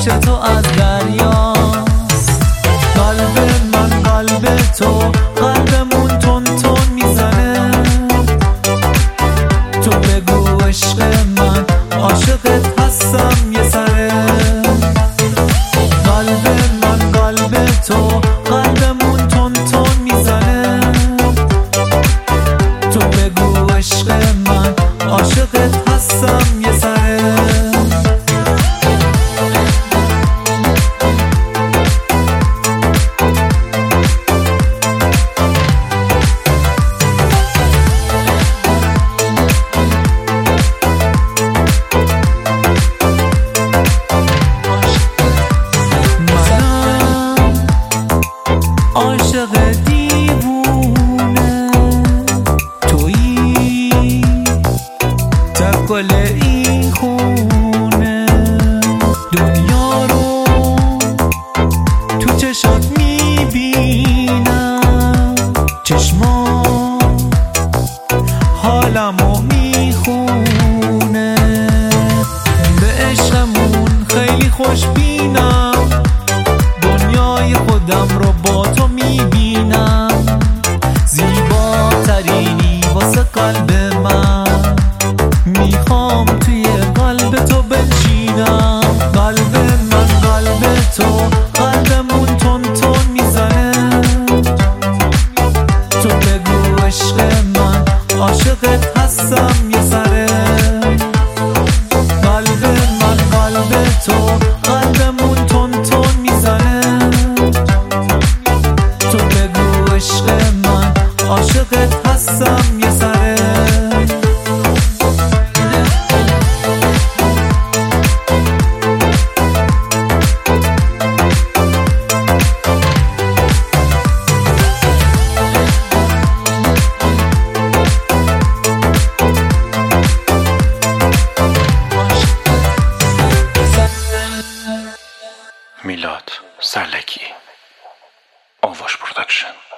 پیش تو از دریاست. قلب من قلب تو، قلبمون تون تون میزنه. تو بگو عشق من، عاشقت هستم یه سره. قلب من قلب تو، قلبمون تون تون میزنه. تو بگو عشق من، عاشقت هستم یه سره. عاشق دیوونه تویی، تا گل این خونه. دنیا رو تو چشات میبینم، چشما حالمو میخونه. به عشقمون خیلی خوشبینم، دنیای خودم رو با تو میبینم. زیباترینی واسه قلب من، میخوام توی قلب تو بنشینم. قلب من قلب تو، قلبمون تون تون میزنه. تو بگو عشق من، عاشقت هستم یه سره. قلب من قلب تو، قلبمون تون تون میزنه. تو بگو عشق من، عاشقت هستم یه سره. میلاد سرلکی، آواش پروداکشن.